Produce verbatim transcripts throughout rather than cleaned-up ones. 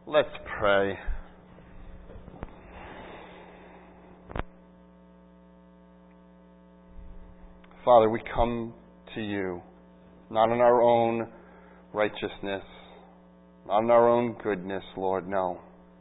Let's pray. Father, we come to you, not in our own righteousness, not in our own goodness, Lord, no.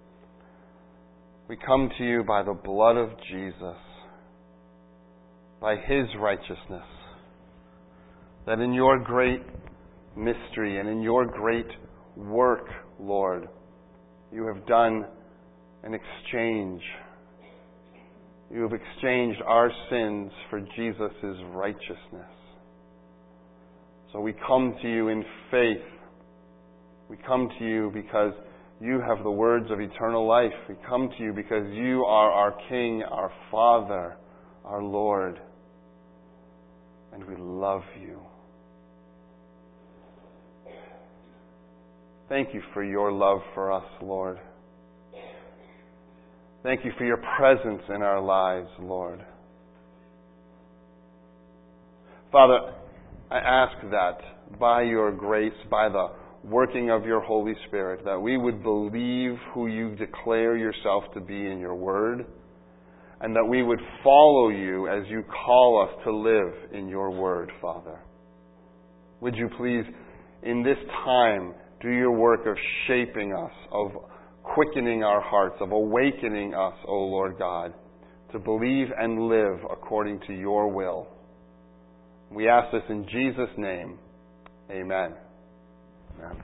We come to you by the blood of Jesus, by His righteousness, that in your great mystery and in your great work, Lord, you have done an exchange. You have exchanged our sins for Jesus' righteousness. So we come to you in faith. We come to you because you have the words of eternal life. We come to you because you are our King, our Father, our Lord. And we love you. Thank you for your love for us, Lord. Thank you for your presence in our lives, Lord. Father, I ask that by your grace, by the working of your Holy Spirit, that we would believe who you declare yourself to be in your word, and that we would follow you as you call us to live in your word, Father. Would you please, in this time, do your work of shaping us, of quickening our hearts, of awakening us, O Lord God, to believe and live according to your will. We ask this in Jesus' name. Amen. Amen.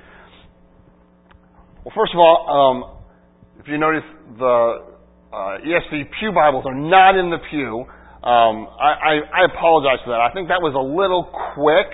Well, first of all, um, if you notice, the uh, E S V Pew Bibles are not in the pew. Um, I, I, I apologize for that. I think that was a little quick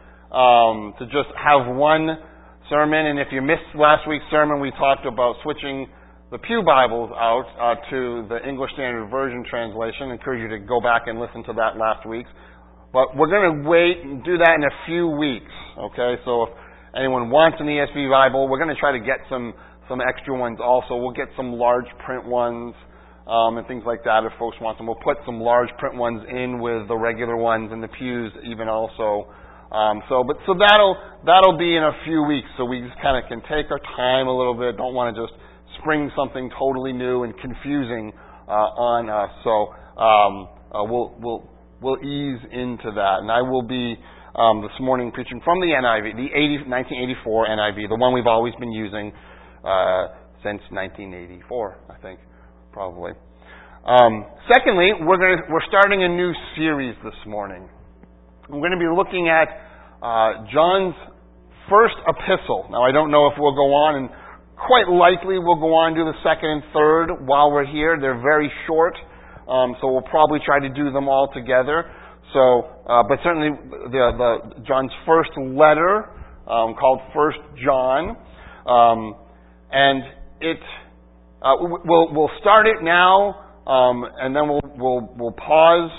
um, to just have one sermon, and if you missed last week's sermon, we talked about switching the Pew Bibles out uh, to the English Standard Version translation. I encourage you to go back and listen to that last week's. But we're going to wait and do that in a few weeks, okay? So if anyone wants an E S V Bible, we're going to try to get some, some extra ones also. We'll get some large print ones um, and things like that if folks want them. We'll put some large print ones in with the regular ones in the pews even also. Um, so, but so that'll that'll be in a few weeks. So we just kind of can take our time a little bit. Don't want to just spring something totally new and confusing uh, on us. So um, uh, we'll we'll we'll ease into that. And I will be um, this morning preaching from the N I V, the nineteen eighty-four N I V, the one we've always been using uh, since nineteen eighty-four, I think, probably. Um, secondly, we're gonna we're starting a new series this morning. We're going to be looking at uh, John's first epistle. Now, I don't know if we'll go on, and quite likely we'll go on and do the second and third while we're here. They're very short, um, so we'll probably try to do them all together. So, uh, but certainly the, the John's first letter, um, called First John, um, and it uh, we'll we'll start it now, um, and then we'll we'll we'll pause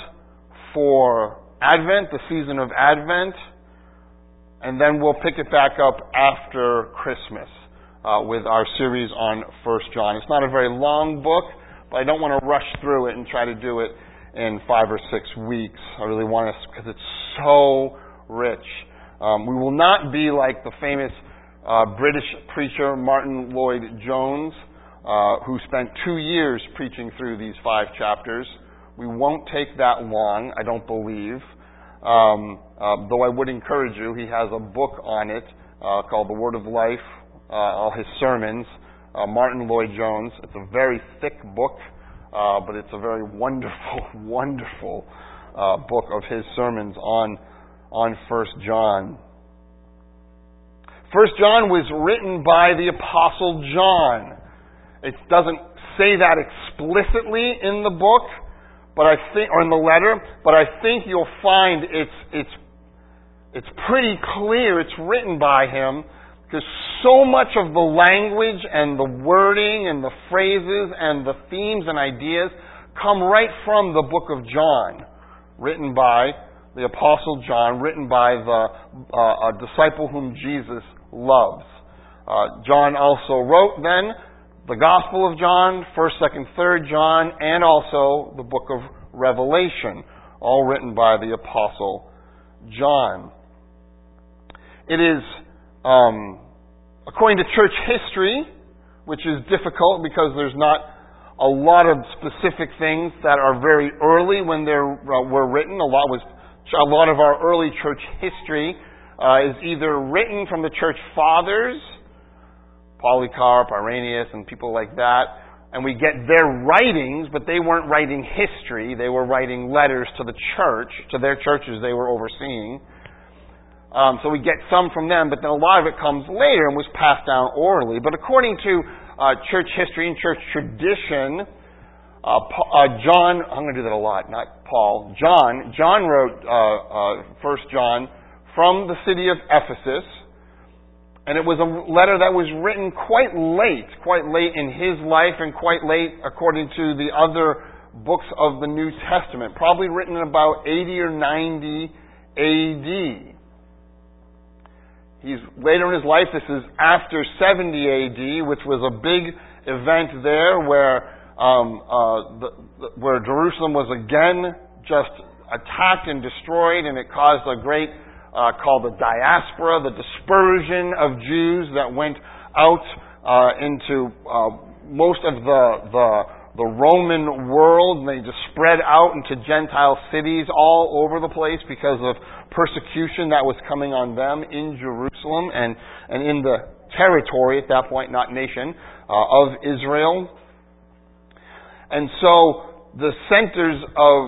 for Advent, the season of Advent, and then we'll pick it back up after Christmas uh, with our series on First John. It's not a very long book, but I don't want to rush through it and try to do it in five or six weeks. I really want to, because it's so rich. Um, we will not be like the famous uh, British preacher Martin Lloyd-Jones, uh, who spent two years preaching through these five chapters. We won't take that long, I don't believe. Um, uh, though I would encourage you, he has a book on it uh, called The Word of Life, uh, all his sermons. Uh, Martin Lloyd-Jones. It's a very thick book, uh, but it's a very wonderful, wonderful uh, book of his sermons on on First John. First John was written by the Apostle John. It doesn't say that explicitly in the book, but I think, or in the letter, but I think you'll find it's it's it's pretty clear it's written by him, because so much of the language and the wording and the phrases and the themes and ideas come right from the book of John, written by the Apostle John, written by the uh, a disciple whom Jesus loves. Uh, John also wrote then the Gospel of John, first, second, third John, and also the book of Revelation, all written by the Apostle John. It is, um, according to church history, which is difficult because there's not a lot of specific things that are very early when they uh, were written. A lot was a lot of our early church history uh, is either written from the church fathers, Polycarp, Irenaeus, and people like that, and we get their writings, but they weren't writing history. They were writing letters to the church, to their churches they were overseeing. Um, so we get some from them, but then a lot of it comes later and was passed down orally. But according to uh, church history and church tradition, uh, uh, John, I'm going to do that a lot, not Paul, John, John wrote uh, uh, First John from the city of Ephesus. And it was a letter that was written quite late, quite late in his life and quite late according to the other books of the New Testament. Probably written in about eighty or ninety A D. He's later in his life, this is after seventy A D, which was a big event there where um, uh, the, the, where Jerusalem was again just attacked and destroyed, and it caused a great Uh, called the diaspora, the dispersion of Jews that went out uh, into uh, most of the, the the Roman world, and they just spread out into Gentile cities all over the place because of persecution that was coming on them in Jerusalem and, and in the territory at that point, not nation, uh, of Israel. And so the centers of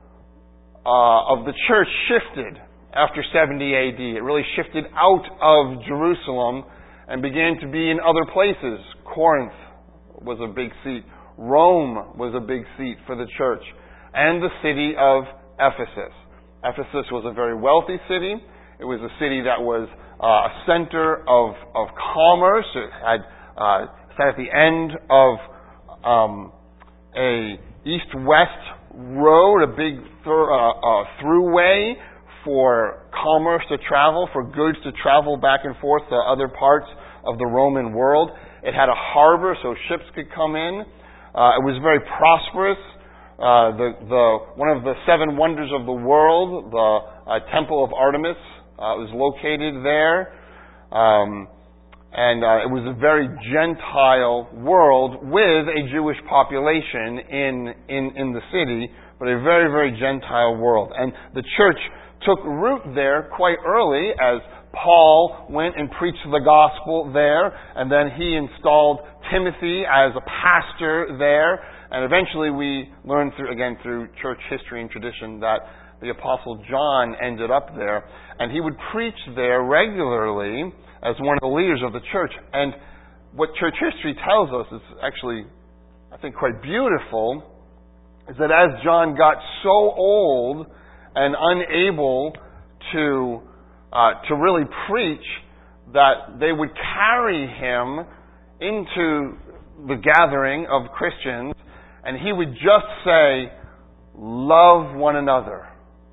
uh, of the church shifted after seventy A D. It really shifted out of Jerusalem and began to be in other places. Corinth was a big seat. Rome was a big seat for the church. And the city of Ephesus. Ephesus was a very wealthy city. It was a city that was uh, a center of, of commerce. It had uh, sat at the end of um, a east-west road, a big th- uh, uh, throughway for commerce to travel, for goods to travel back and forth to other parts of the Roman world. It had a harbor so ships could come in. Uh, it was very prosperous. Uh, the, the, one of the seven wonders of the world, the uh, Temple of Artemis, uh, was located there. Um, and uh, it was a very Gentile world with a Jewish population in, in, in the city, but a very, very Gentile world. And the church took root there quite early as Paul went and preached the gospel there, and then he installed Timothy as a pastor there, and eventually we learned through, again through church history and tradition, that the Apostle John ended up there, and he would preach there regularly as one of the leaders of the church. And what church history tells us is actually, I think, quite beautiful, is that as John got so old and unable to uh, to really preach, that they would carry him into the gathering of Christians, and he would just say, "Love one another,"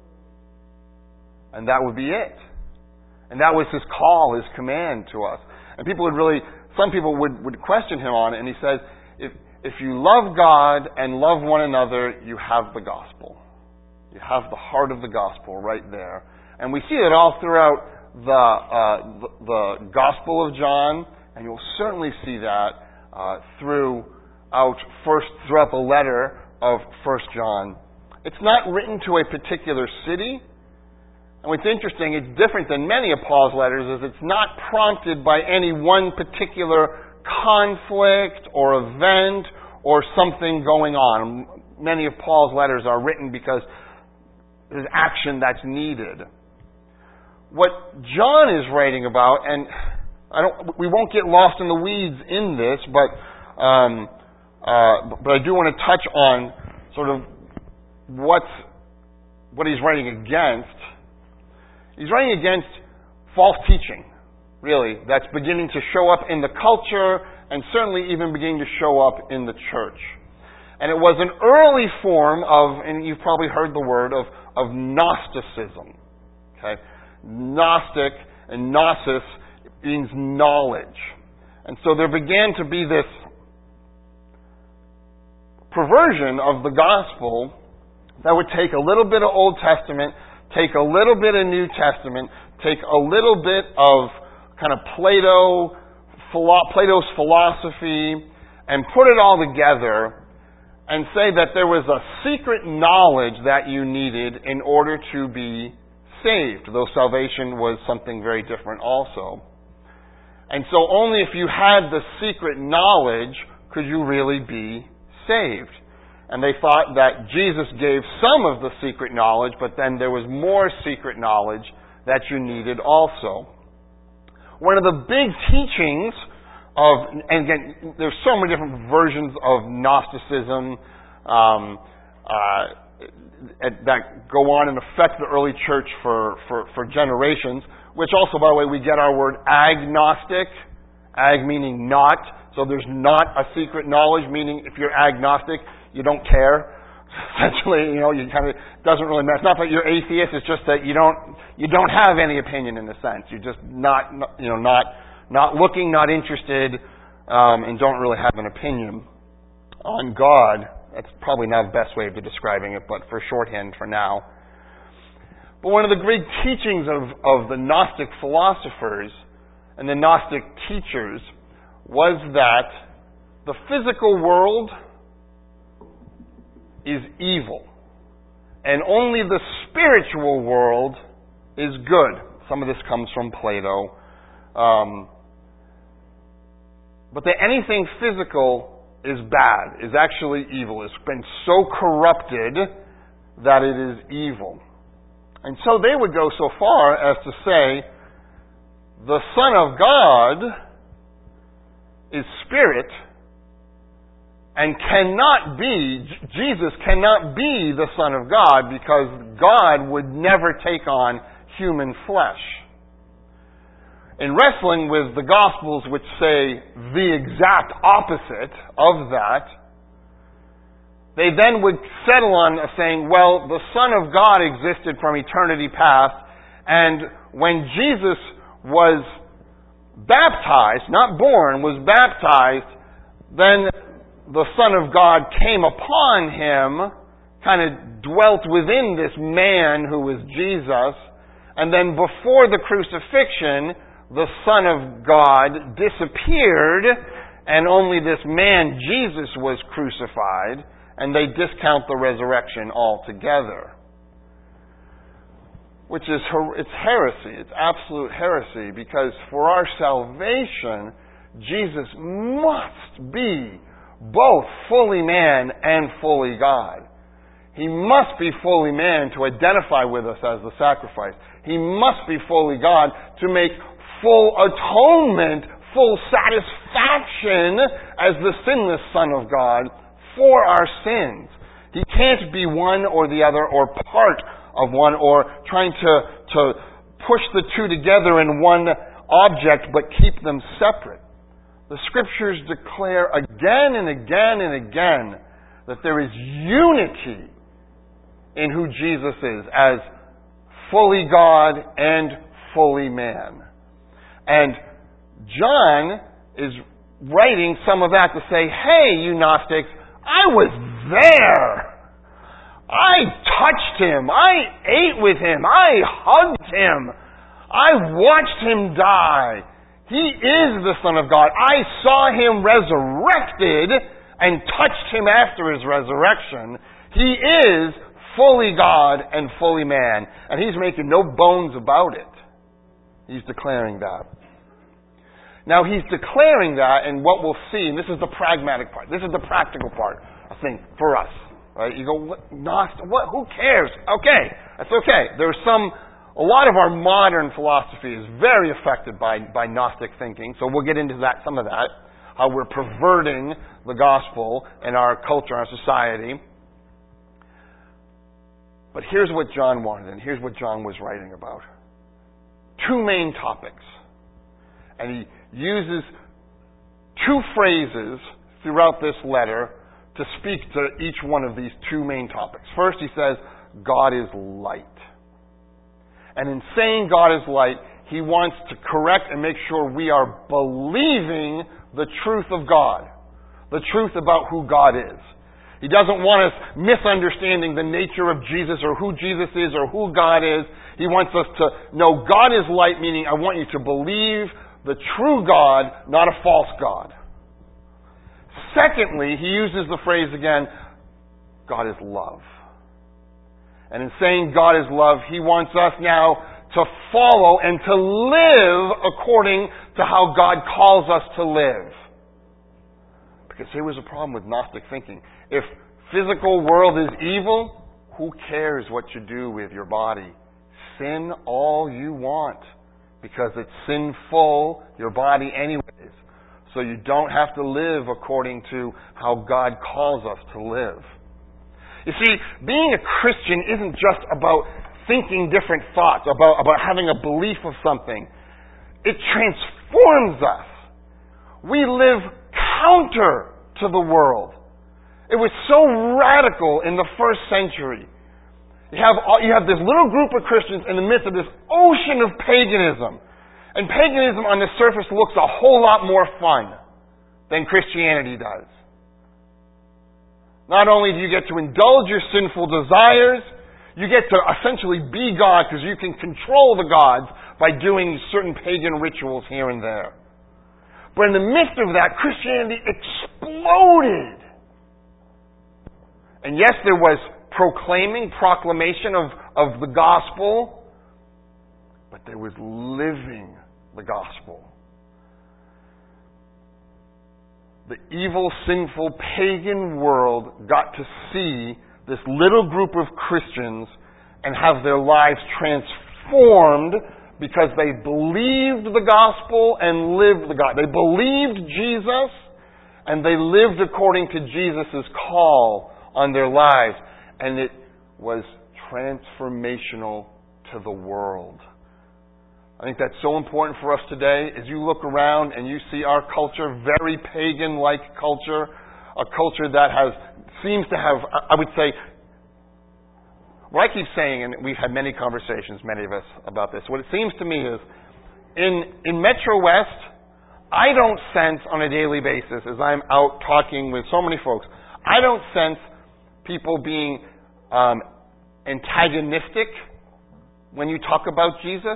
and that would be it. And that was his call, his command to us. And people would really, some people would, would question him on it, and he says, if if you love God and love one another, you have the gospel. You have the heart of the gospel right there. And we see it all throughout the, uh, the, the Gospel of John, and you'll certainly see that uh, throughout first throughout the letter of First John. It's not written to a particular city. And what's interesting, it's different than many of Paul's letters, is it's not prompted by any one particular conflict or event or something going on. Many of Paul's letters are written because there's action that's needed. What John is writing about, and I don't, we won't get lost in the weeds in this, but um, uh, but I do want to touch on sort of what's, what he's writing against. He's writing against false teaching, really, that's beginning to show up in the culture and certainly even beginning to show up in the church. And it was an early form of, and you've probably heard the word, of, of Gnosticism. Okay? Gnostic and Gnosis means knowledge. And so there began to be this perversion of the gospel that would take a little bit of Old Testament, take a little bit of New Testament, take a little bit of kind of Plato philo- Plato's philosophy and put it all together and say that there was a secret knowledge that you needed in order to be saved, though salvation was something very different also. And so only if you had the secret knowledge could you really be saved. And they thought that Jesus gave some of the secret knowledge, but then there was more secret knowledge that you needed also. One of the big teachings of, and again, there's so many different versions of Gnosticism um, uh, that go on and affect the early church for, for, for generations, which also, by the way, we get our word agnostic, ag meaning not, so there's not a secret knowledge, meaning if you're agnostic, you don't care. Essentially, you know, you kind of, doesn't really matter. It's not that you're atheist, it's just that you don't, you don't have any opinion in a sense. You're just not, you know, not, not looking, not interested, um, and don't really have an opinion on God. That's probably not the best way of describing it, but for shorthand for now. But one of the great teachings of, of the Gnostic philosophers and the Gnostic teachers was that the physical world is evil, and only the spiritual world is good. Some of this comes from Plato. Um, but that anything physical is bad, is actually evil. It's been so corrupted that it is evil. And so they would go so far as to say, the Son of God is spirit, and cannot be, Jesus cannot be the Son of God, because God would never take on human flesh. In wrestling with the Gospels, which say the exact opposite of that, they then would settle on saying, well, the Son of God existed from eternity past, and when Jesus was baptized, not born, was baptized, then the Son of God came upon him, kind of dwelt within this man who was Jesus, and then before the crucifixion, the Son of God disappeared, and only this man, Jesus, was crucified, and they discount the resurrection altogether. Which is, it's heresy. It's absolute heresy, because for our salvation, Jesus must be both fully man and fully God. He must be fully man to identify with us as the sacrifice. He must be fully God to make full atonement, full satisfaction as the sinless Son of God for our sins. He can't be one or the other, or part of one, or trying to, to push the two together in one object but keep them separate. The Scriptures declare again and again and again that there is unity in who Jesus is as fully God and fully man. And John is writing some of that to say, hey, you Gnostics, I was there. I touched him. I ate with him. I hugged him. I watched him die. He is the Son of God. I saw him resurrected and touched him after his resurrection. He is fully God and fully man. And he's making no bones about it. He's declaring that. Now, he's declaring that, and what we'll see, and this is the pragmatic part, this is the practical part, I think, for us. Right? You go, what, Gnostic, what, who cares? Okay, that's okay. There's some, a lot of our modern philosophy is very affected by, by Gnostic thinking, so we'll get into that, some of that, how we're perverting the gospel in our culture, our society. But here's what John wanted, and here's what John was writing about. Two main topics. And he uses two phrases throughout this letter to speak to each one of these two main topics. First, he says, God is light. And in saying God is light, he wants to correct and make sure we are believing the truth of God, the truth about who God is. He doesn't want us misunderstanding the nature of Jesus or who Jesus is or who God is. He wants us to know God is light, meaning I want you to believe the true God, not a false God. Secondly, he uses the phrase again, God is love. And in saying God is love, he wants us now to follow and to live according to how God calls us to live. Because here was a problem with Gnostic thinking. If physical world is evil, who cares what you do with your body? Sin all you want, because it's sinful, your body anyways. So you don't have to live according to how God calls us to live. You see, being a Christian isn't just about thinking different thoughts, about, about having a belief of something. It transforms us. We live counter to the world. It was so radical in the first century. You have, you have this little group of Christians in the midst of this ocean of paganism. And paganism on the surface looks a whole lot more fun than Christianity does. Not only do you get to indulge your sinful desires, you get to essentially be God because you can control the gods by doing certain pagan rituals here and there. But in the midst of that, Christianity exploded. And yes, there was proclaiming, proclamation of, of the gospel, but there was living the gospel. The evil, sinful, pagan world got to see this little group of Christians and have their lives transformed because they believed the gospel and lived the gospel. They believed Jesus and they lived according to Jesus' call on their lives. And it was transformational to the world. I think that's so important for us today. As you look around and you see our culture, very pagan-like culture, a culture that has seems to have, I would say, what I keep saying, and we've had many conversations, many of us, about this, what it seems to me is, in, in Metro West, I don't sense on a daily basis, as I'm out talking with so many folks, I don't sense people being um, antagonistic when you talk about Jesus.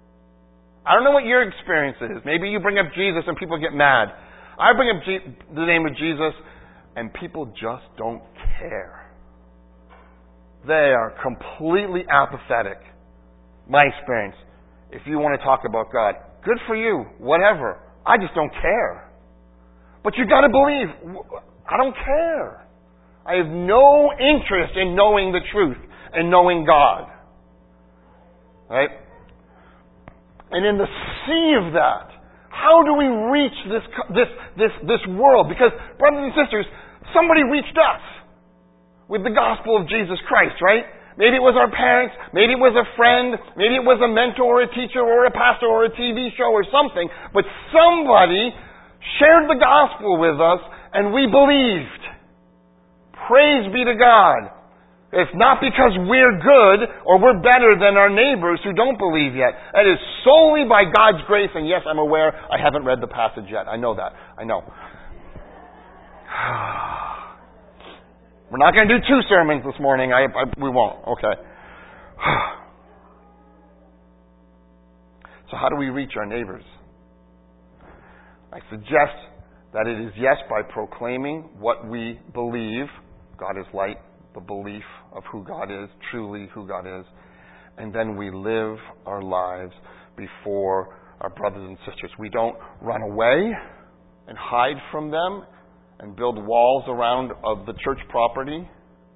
I don't know what your experience is. Maybe you bring up Jesus and people get mad. I bring up G- the name of Jesus and people just don't care. They are completely apathetic. My experience. If you want to talk about God, good for you, whatever. I just don't care. But you got to believe, I don't care. I have no interest in knowing the truth and knowing God. Right? And in the sea of that, how do we reach this, this, this, this world? Because, brothers and sisters, somebody reached us with the gospel of Jesus Christ, right? Maybe it was our parents, maybe it was a friend, maybe it was a mentor or a teacher or a pastor or a T V show or something, but somebody shared the gospel with us and we believed. Praise be to God. It's not because we're good or we're better than our neighbors who don't believe yet. It is solely by God's grace, and yes, I'm aware I haven't read the passage yet. I know that. I know. We're not going to do two sermons this morning. I, I, we won't. Okay. So how do we reach our neighbors? I suggest that it is, yes, by proclaiming what we believe. God is light. The belief of who God is, truly who God is. And then we live our lives before our brothers and sisters. We don't run away and hide from them and build walls around of the church property.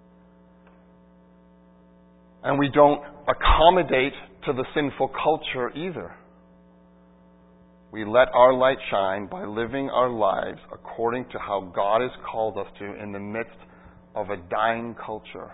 And we don't accommodate to the sinful culture either. We let our light shine by living our lives according to how God has called us to in the midst of a dying culture.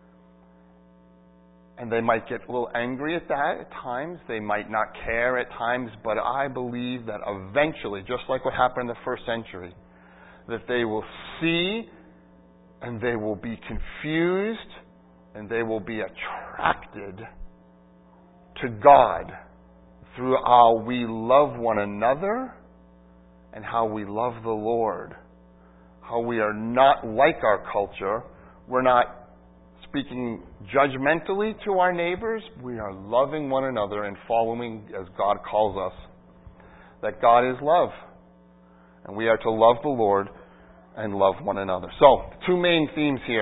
And they might get a little angry at that at times. They might not care at times. But I believe that eventually, just like what happened in the first century, that they will see and they will be confused and they will be attracted to God through how we love one another and how we love the Lord. How we are not like our culture. We're not speaking judgmentally to our neighbors. We are loving one another and following as God calls us. that God is love. And we are to love the Lord and love one another. So, two main themes here.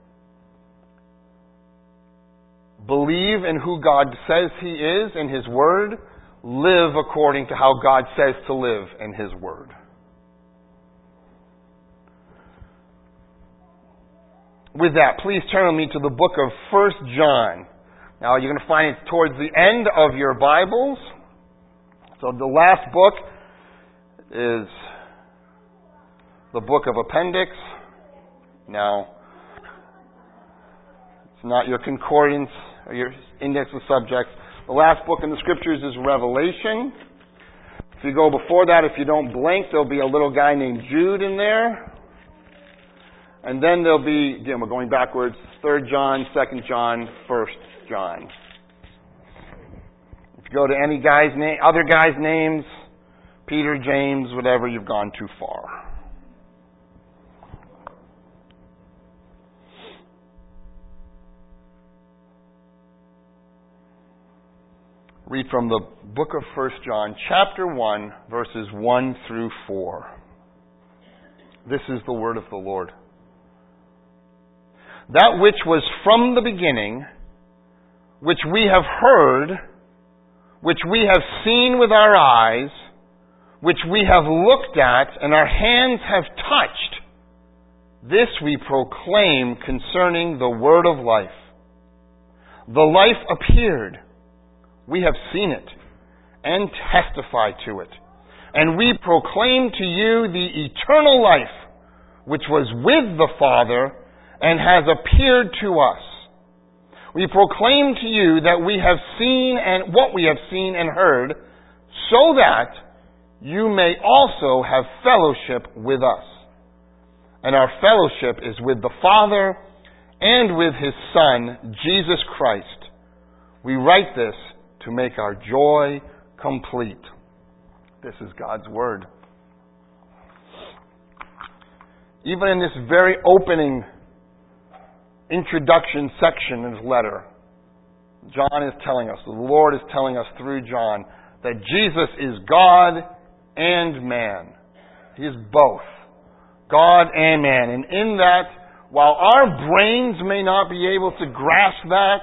Believe in who God says He is in His Word. Live according to how God says to live in His Word. With that, please turn with me to the book of First John. Now, you're going to find it towards the end of your Bibles. So the last book is the book of Appendix. Now, it's not your concordance or your index of subjects. The last book in the Scriptures is Revelation. If you go before that, if you don't blank, there'll be a little guy named Jude in there. And then there'll be, again, we're going backwards, Third John, Second John, First John. If you go to any guy's name, other guys' names, Peter, James, whatever, you've gone too far. Read from the book of First John, chapter one, verses one through four. This is the word of the Lord. That which was from the beginning, which we have heard, which we have seen with our eyes, which we have looked at and our hands have touched, this we proclaim concerning the word of life. The life appeared. We have seen it and testify to it. And we proclaim to you the eternal life, which was with the Father and has appeared to us. We proclaim to you that we have seen and what we have seen and heard, so that you may also have fellowship with us. And our fellowship is with the Father and with His Son, Jesus Christ. We write this to make our joy complete. This is God's Word. Even in this very opening introduction section of his letter, John is telling us, the Lord is telling us through John, that Jesus is God and man. He is both God and man. And in that, while our brains may not be able to grasp that,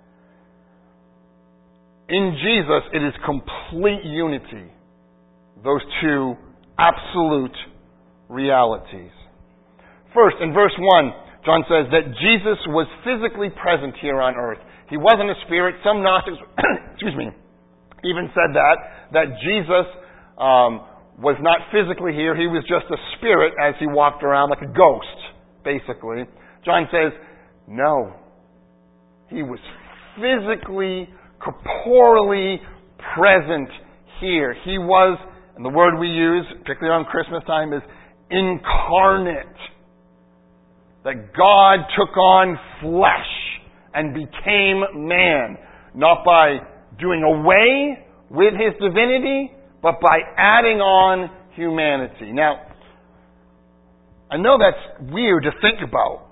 in Jesus it is complete unity. Those two absolute realities. First, in verse one, John says that Jesus was physically present here on earth. He wasn't a spirit. Some Gnostics, excuse me, even said that, that Jesus um, was not physically here. He was just a spirit as he walked around like a ghost, basically. John says, no. He was physically, corporally present here. He was, and the word we use, particularly on Christmas time, is incarnate. That God took on flesh and became man, not by doing away with His divinity, but by adding on humanity. Now, I know that's weird to think about.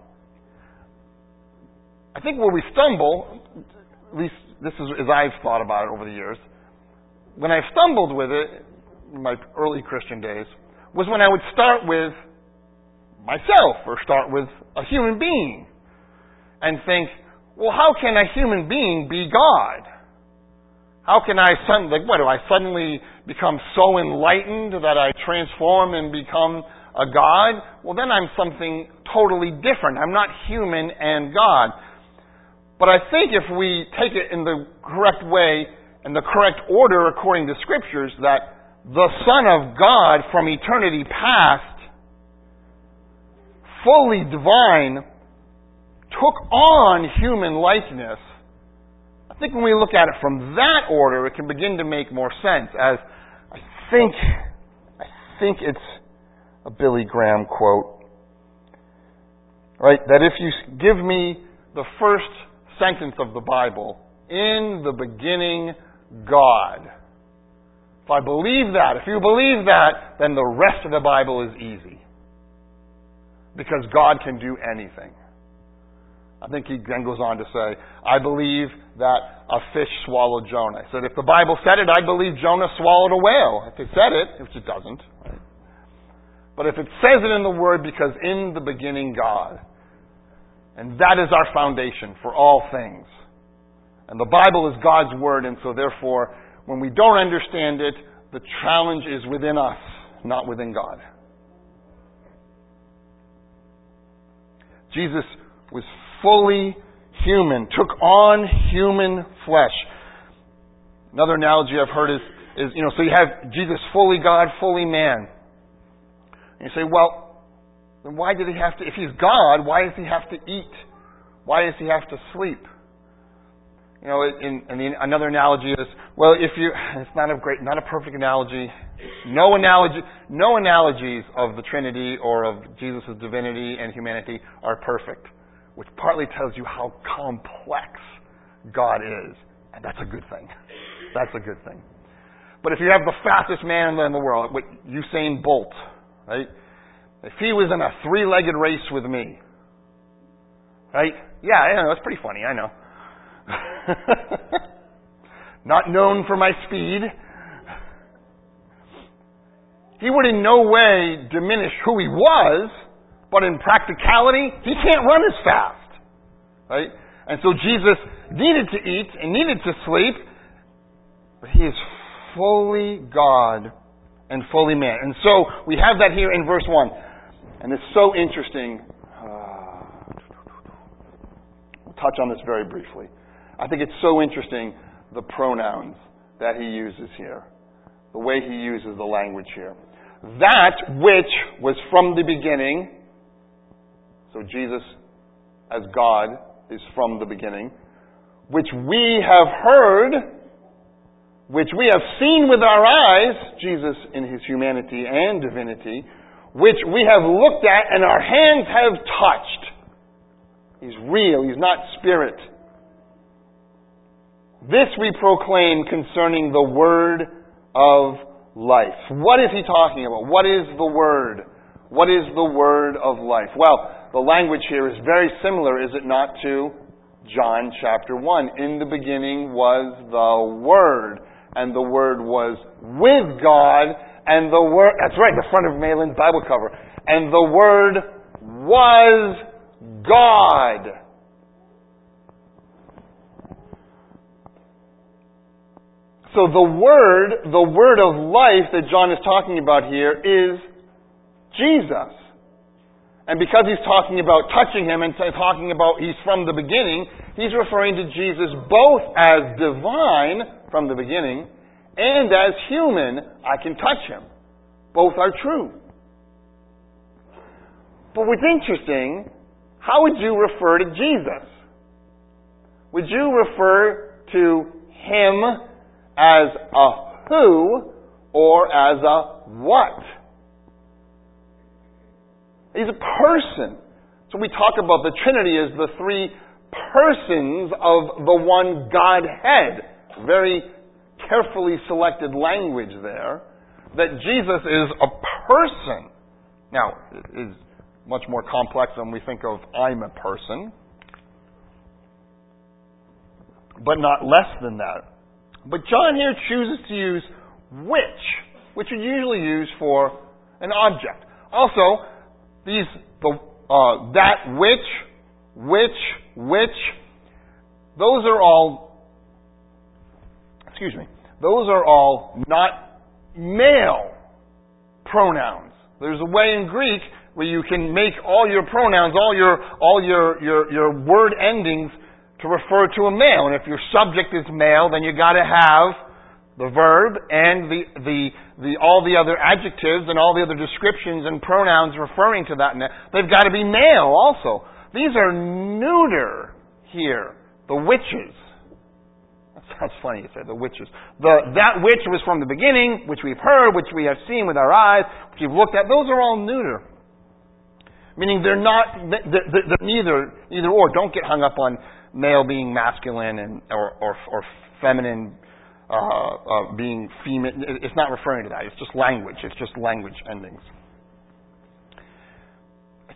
I think where we stumble, at least this is as I've thought about it over the years, when I stumbled with it, in my early Christian days, was when I would start with myself, or start with a human being, and think, well, how can a human being be God? How can I suddenly, like, what, do I suddenly become so enlightened that I transform and become a God? Well, then I'm something totally different. I'm not human and God. But I think if we take it in the correct way, in the correct order according to Scriptures, that the Son of God from eternity past, fully divine, took on human likeness. I think when we look at it from that order, it can begin to make more sense. As I think, I think it's a Billy Graham quote, right? That if you give me the first sentence of the Bible, in the beginning, God. If I believe that, if you believe that, then the rest of the Bible is easy. Because God can do anything. I think he then goes on to say, I believe that a fish swallowed Jonah. He said, if the Bible said it, I believe Jonah swallowed a whale. If it said it, which it doesn't. Right? But if it says it in the Word, because in the beginning God. And that is our foundation for all things. And the Bible is God's Word, and so therefore, when we don't understand it, the challenge is within us, not within God. Jesus was fully human, took on human flesh. Another analogy I've heard is, is, you know, so you have Jesus fully God, fully man. And you say, well, then why did he have to, if he's God, why does he have to eat? Why does he have to sleep? You know, in, in the, another analogy is, well, if you, it's not a great, not a perfect analogy. No analogy, no analogies of the Trinity or of Jesus' divinity and humanity are perfect, which partly tells you how complex God is. And that's a good thing. That's a good thing. But if you have the fastest man in the world, Usain Bolt, right? If he was in a three-legged race with me, right? Yeah, I know, it's pretty funny, I know. Not known for my speed. He would in no way diminish who he was, but in practicality, he can't run as fast. Right? And so Jesus needed to eat and needed to sleep, but he is fully God and fully man. And so we have that here in verse one. And it's so interesting. Uh, we'll touch on this very briefly. I think it's so interesting, the pronouns that he uses here. The way he uses the language here. That which was from the beginning. So Jesus, as God, is from the beginning. Which we have heard. Which we have seen with our eyes. Jesus in his humanity and divinity. Which we have looked at and our hands have touched. He's real. He's not spirit. This we proclaim concerning the word of life. What is he talking about? What is the word? What is the word of life? Well, the language here is very similar, is it not, to John chapter one. In the beginning was the Word, and the Word was with God, and the Word, that's right, the front of Malin's Bible cover, and the Word was God. So the Word, the Word of life that John is talking about here is Jesus. And because he's talking about touching him and talking about he's from the beginning, he's referring to Jesus both as divine from the beginning and as human, I can touch him. Both are true. But what's interesting, how would you refer to Jesus? Would you refer to him as a who or as a what? He's a person. So we talk about the Trinity as the three persons of the one Godhead. Very carefully selected language there. That Jesus is a person. Now, it is much more complex than we think of I'm a person. But not less than that. But John here chooses to use which, which you usually use for an object. Also, these, the, uh, that, which, which, which, those are all, excuse me, those are all not male pronouns. There's a way in Greek where you can make all your pronouns, all your, all your, your, your word endings to refer to a male. And if your subject is male, then you gotta have the verb and the, the, the, all the other adjectives and all the other descriptions and pronouns referring to that. They've got to be male also. These are neuter here. The whiches. That sounds funny you say, the whiches. The, that which was from the beginning, which we've heard, which we have seen with our eyes, which we've looked at, those are all neuter. Meaning they're not, they're, they're neither, either or. Don't get hung up on male being masculine and, or, or, or feminine Uh, uh, being female. It's not referring to that. It's just language. It's just language endings. I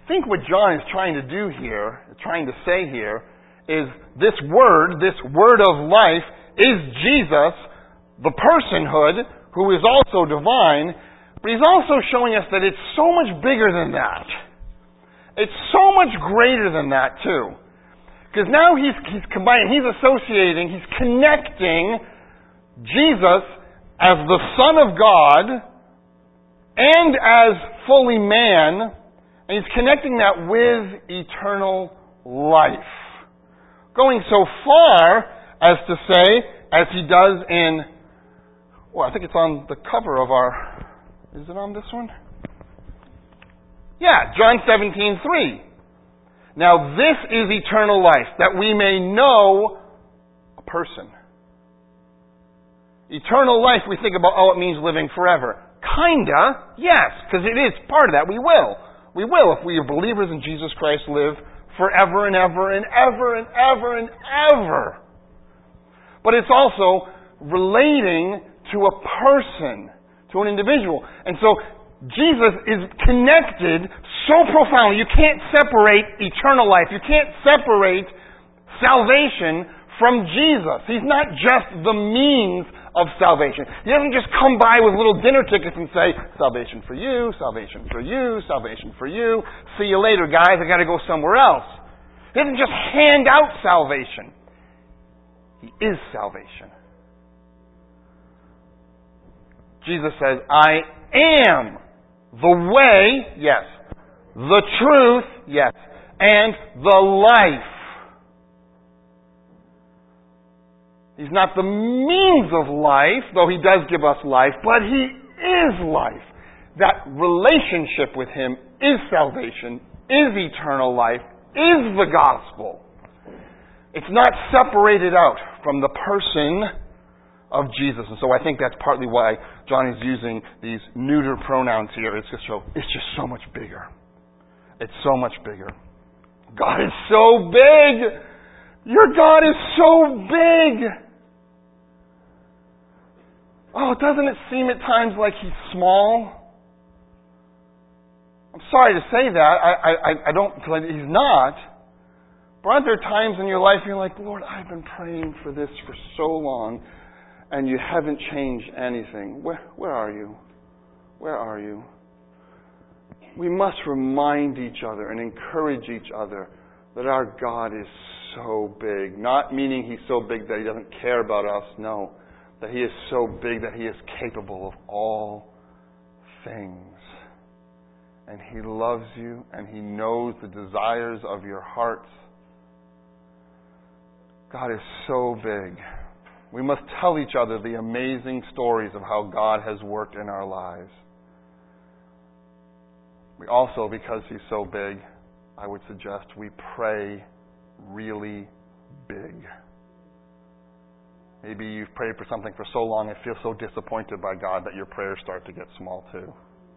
think what John is trying to do here, trying to say here, is this word, this word of life, is Jesus, the personhood, who is also divine, but he's also showing us that it's so much bigger than that. It's so much greater than that, too. Because now he's, he's combining, he's associating, he's connecting Jesus as the Son of God and as fully man, and he's connecting that with eternal life. Going so far as to say, as he does in, well, I think it's on the cover of our, is it on this one? Yeah, John seventeen three. Now this is eternal life, that we may know a person. Eternal life, we think about, oh, it means living forever. Kinda, yes, because it is part of that. We will. We will, if we are believers in Jesus Christ, live forever and ever and ever and ever and ever. But it's also relating to a person, to an individual. And so Jesus is connected so profoundly. You can't separate eternal life. You can't separate salvation from Jesus. He's not just the means of salvation. He doesn't just come by with little dinner tickets and say, salvation for you, salvation for you, salvation for you. See you later, guys. I got to go somewhere else. He doesn't just hand out salvation. He is salvation. Jesus says, I am the way, yes. The truth, yes. And the life. He's not the means of life, though he does give us life, but he is life. That relationship with him is salvation, is eternal life, is the gospel. It's not separated out from the person of Jesus. And so I think that's partly why John is using these neuter pronouns here. It's just so, it's just so much bigger. It's so much bigger. God is so big. Your God is so big. Oh, doesn't it seem at times like he's small? I'm sorry to say that. I, I, I don't, he's not. But aren't there times in your life you're like, Lord, I've been praying for this for so long, and you haven't changed anything. Where, where are you? Where are you? We must remind each other and encourage each other that our God is so big. Not meaning he's so big that he doesn't care about us. No. That he is so big that he is capable of all things. And he loves you and he knows the desires of your hearts. God is so big. We must tell each other the amazing stories of how God has worked in our lives. We also, because he's so big, I would suggest we pray really big. Maybe you've prayed for something for so long and feel so disappointed by God that your prayers start to get small too.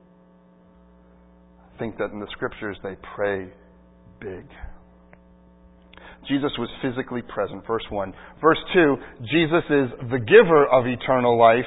I think that in the Scriptures they pray big. Jesus was physically present, verse one. Verse two, Jesus is the giver of eternal life.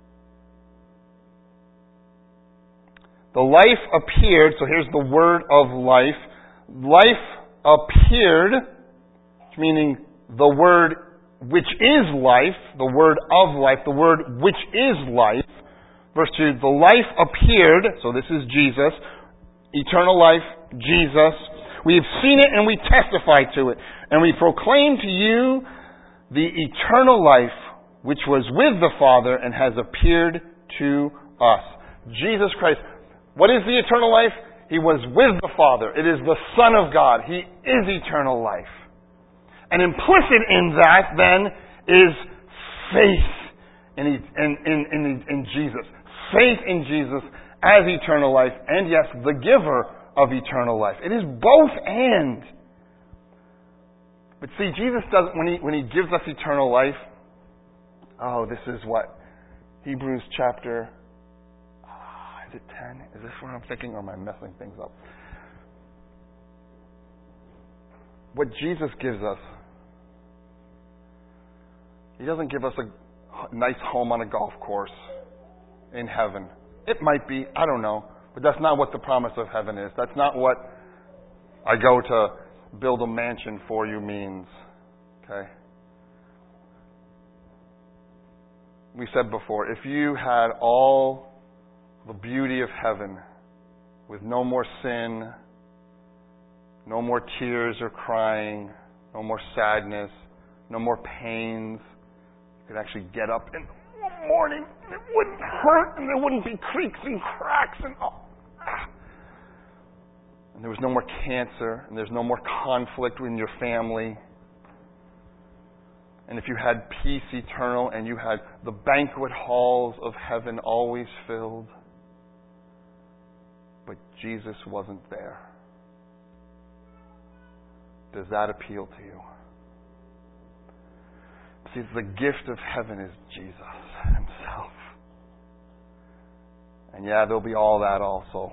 The life appeared, so here's the word of life. Life appeared, meaning the word which is life, the word of life, the word which is life. Verse two, the life appeared, so this is Jesus, eternal life, Jesus. We have seen it and we testify to it. And we proclaim to you the eternal life which was with the Father and has appeared to us. Jesus Christ. What is the eternal life? He was with the Father. It is the Son of God. He is eternal life. And implicit in that, then, is faith in, in, in, in, in Jesus. Faith in Jesus as eternal life, and yes, the giver of eternal life. It is both and. But see, Jesus doesn't, when he, when he gives us eternal life, oh, this is what? Hebrews chapter, ah, is it ten? Is this what I'm thinking, or am I messing things up? What Jesus gives us, he doesn't give us a nice home on a golf course in heaven. It might be, I don't know, but that's not what the promise of heaven is. That's not what I go to build a mansion for you means. Okay? We said before, if you had all the beauty of heaven with no more sin, no more tears or crying, no more sadness, no more pains, you could actually get up in the morning and it wouldn't hurt and there wouldn't be creaks and cracks and all. And there was no more cancer and there's no more conflict in your family. And if you had peace eternal and you had the banquet halls of heaven always filled, but Jesus wasn't there, does that appeal to you? See, the gift of heaven is Jesus himself. And yeah, there'll be all that also.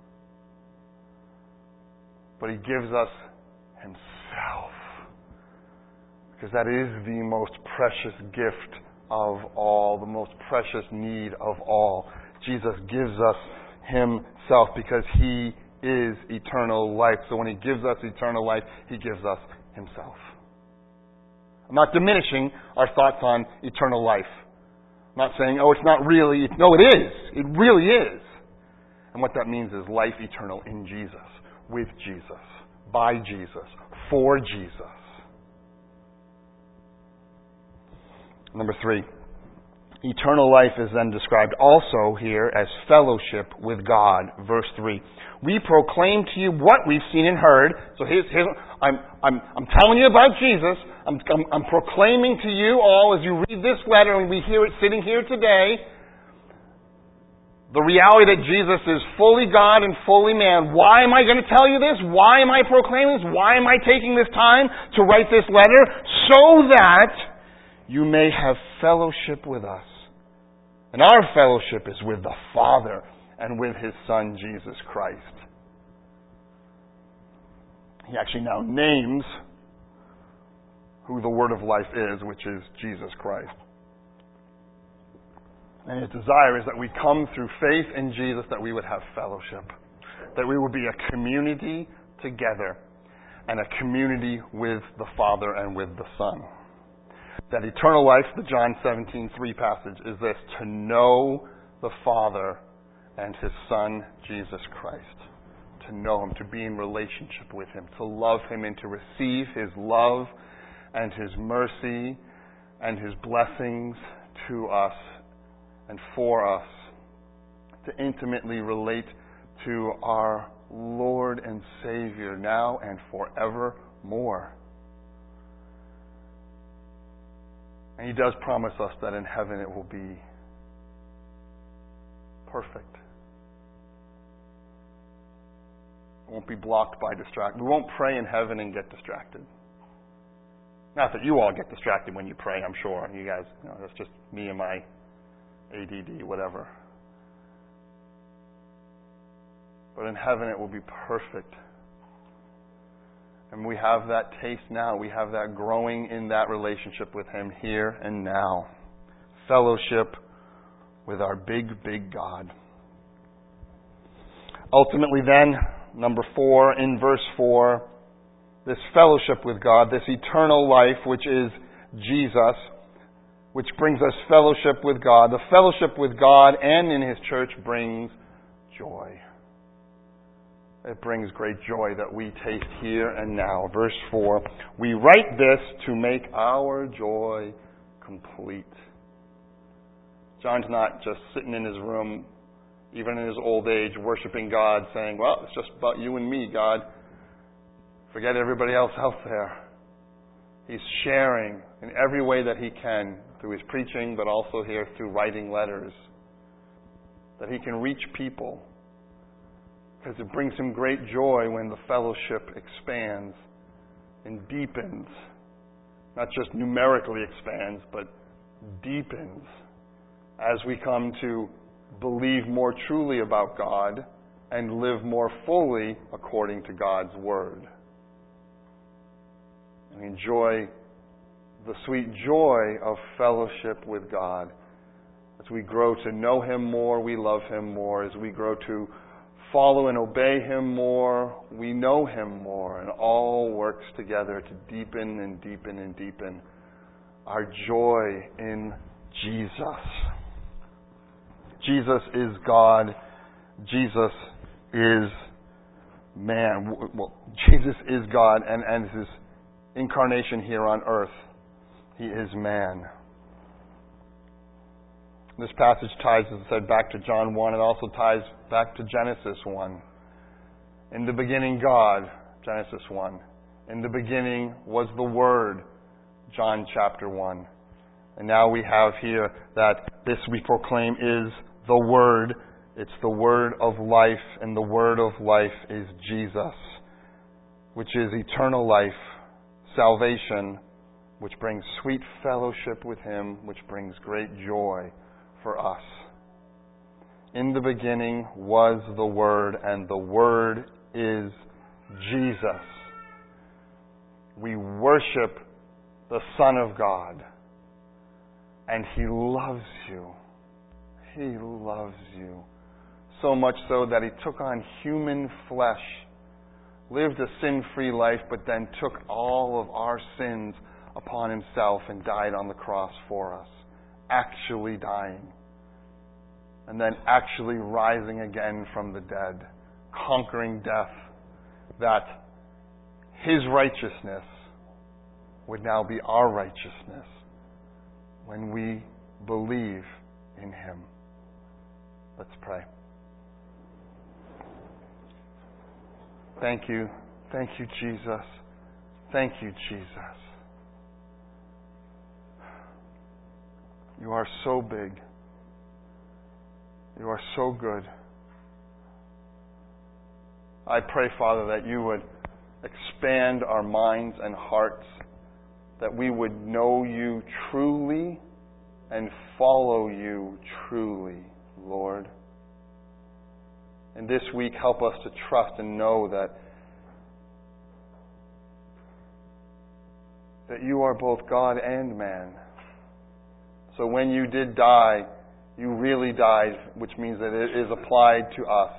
But he gives us himself. Because that is the most precious gift of all, the most precious need of all. Jesus gives us himself because he is eternal life. So when he gives us eternal life, he gives us himself. I'm not diminishing our thoughts on eternal life. I'm not saying, oh, it's not really. No, it is. It really is. And what that means is life eternal in Jesus, with Jesus, by Jesus, for Jesus. Number three, eternal life is then described also here as fellowship with God. Verse three. We proclaim to you what we've seen and heard. So here's, here's I'm, I'm, I'm telling you about Jesus. I'm, I'm, I'm proclaiming to you all as you read this letter and we hear it sitting here today, the reality that Jesus is fully God and fully man. Why am I going to tell you this? Why am I proclaiming this? Why am I taking this time to write this letter? So that you may have fellowship with us. And our fellowship is with the Father and with his Son, Jesus Christ. He actually now names who the Word of life is, which is Jesus Christ. And his desire is that we come through faith in Jesus, that we would have fellowship, that we would be a community together and a community with the Father and with the Son. That eternal life, the John seventeen three passage, is this: to know the Father and his Son, Jesus Christ. To know him, to be in relationship with him, to love him and to receive his love and his mercy and his blessings to us and for us. To intimately relate to our Lord and Savior now and forevermore. And he does promise us that in heaven it will be perfect. It won't be blocked by distraction. We won't pray in heaven and get distracted. Not that you all get distracted when you pray, I'm sure. You guys, you know, that's just me and my A D D, whatever. But in heaven it will be perfect. And we have that taste now. We have that growing in that relationship with him here and now. Fellowship with our big, big God. Ultimately then, number four, in verse four, this fellowship with God, this eternal life, which is Jesus, which brings us fellowship with God. The fellowship with God and in his church brings joy. It brings great joy that we taste here and now. Verse four, we write this to make our joy complete. John's not just sitting in his room, even in his old age, worshiping God, saying, well, it's just about you and me, God. Forget everybody else out there. He's sharing in every way that he can through his preaching, but also here through writing letters, that he can reach people. Because it brings him great joy when the fellowship expands and deepens. Not just numerically expands, but deepens as we come to believe more truly about God and live more fully according to God's Word. And enjoy the sweet joy of fellowship with God. As we grow to know him more, we love him more. As we grow to follow and obey Him more, we know Him more, and all works together to deepen and deepen and deepen our joy in Jesus. Jesus is God. Jesus is man. Well, Jesus is God, and, and His incarnation here on earth, He is man. This passage ties, as I said, back to John one. It also ties back to Genesis one. In the beginning, God, Genesis one. In the beginning was the Word, John chapter one. And now we have here that this we proclaim is the Word. It's the Word of life, and the Word of life is Jesus, which is eternal life, salvation, which brings sweet fellowship with Him, which brings great joy for us. In the beginning was the Word, and the Word is Jesus. We worship the Son of God, and He loves you. He loves you. So much so that He took on human flesh, lived a sin-free life, but then took all of our sins upon Himself and died on the cross for us. Actually dying. And then actually rising again from the dead, conquering death, that His righteousness would now be our righteousness when we believe in Him. Let's pray. Thank you. Thank you, Jesus. Thank you, Jesus. You are so big. You are so good. I pray, Father, that you would expand our minds and hearts, that we would know you truly and follow you truly, Lord. And this week, help us to trust and know that that you are both God and man. So when you did die, you really died, which means that it is applied to us.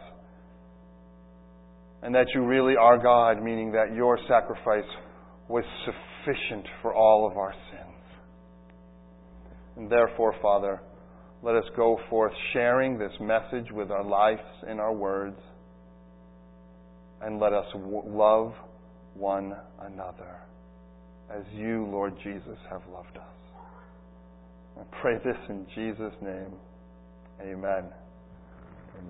And that you really are God, meaning that your sacrifice was sufficient for all of our sins. And therefore, Father, let us go forth sharing this message with our lives and our words. And let us w- love one another as you, Lord Jesus, have loved us. I pray this in Jesus' name. Amen.